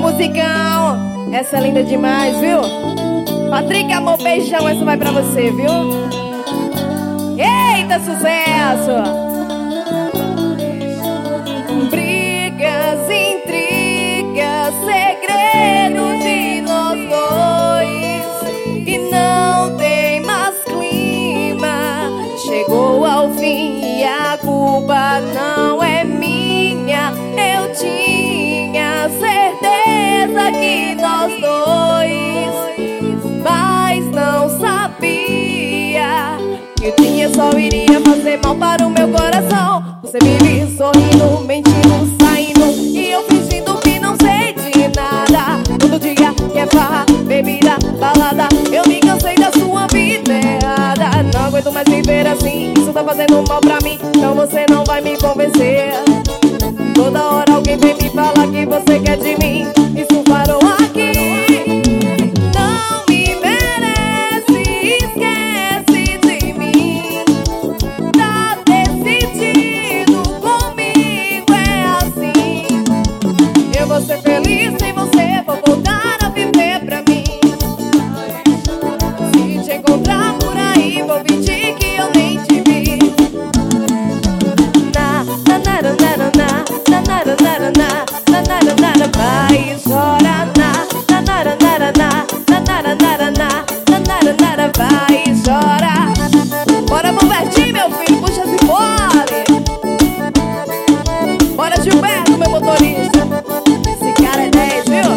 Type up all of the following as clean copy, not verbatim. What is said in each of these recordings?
musicão. Essa é linda demais, viu? Patrick, amor, beijão, essa vai pra você, viu? Eita, sucesso! Brigas, intrigas, segredos de nós dois, e não tem mais clima. Chegou ao fim e a culpa não é minha. Eu tinha certeza que nós dois, mas não sabia que o dia só iria fazer mal para o meu coração. Você vive sorrindo, mentindo, saindo, e eu fingindo que não sei de nada. Todo dia que é farra, bebida, balada, eu me cansei da sua vida errada. Não aguento mais viver assim, isso tá fazendo mal pra mim, então você não vai me convencer. Toda hora alguém vem me falar que você quer de mim, isso parou aqui. Não me merece, esquece de mim. Tá decidido comigo, é assim. Eu vou ser feliz sem você, vou voltar a viver pra mim. Se te encontrar por aí, vou fingir que eu nem te vi. Vai chorar, vai chorar. Bora Gilbertinho, meu filho, puxa esse fole. Bora Gilberto, meu motorista. Esse cara é 10, viu?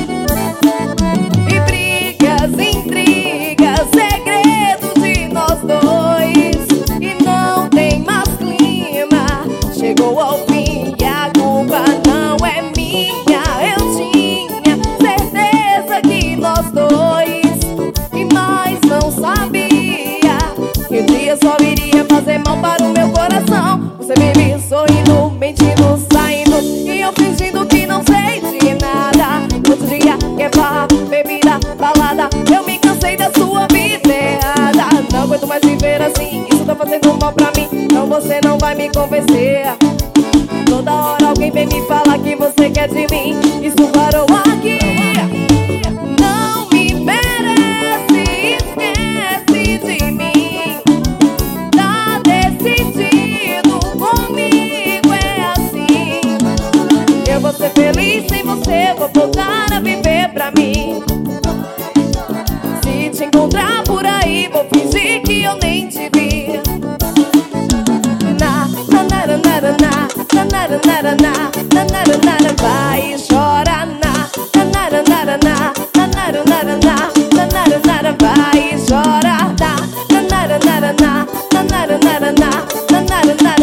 E brigas, intrigas, segredos de nós dois, e não tem mais clima. Chegou ao fim e a culpa não é minha. Eu tinha certeza que nós dois, e mais não sabia que o dia só iria fazer mal para o meu coração. Você vive sorrindo, mentindo, saindo, e eu fingindo que não sei de nada. Outro dia que é farra, bebida, balada, eu me cansei da sua vida errada. Não aguento mais viver assim, isso tá fazendo mal pra mim, então você não vai me convencer. Toda hora alguém vem me falar que você quer de mim, isso parou aqui. Não me merece, esquece de mim. Tá decidido comigo, é assim. Eu vou ser feliz sem você, vou voltar a viver pra mim. Se te encontrar por aí, vou fingir que eu nem te vi. Vai chorar, vai chorar,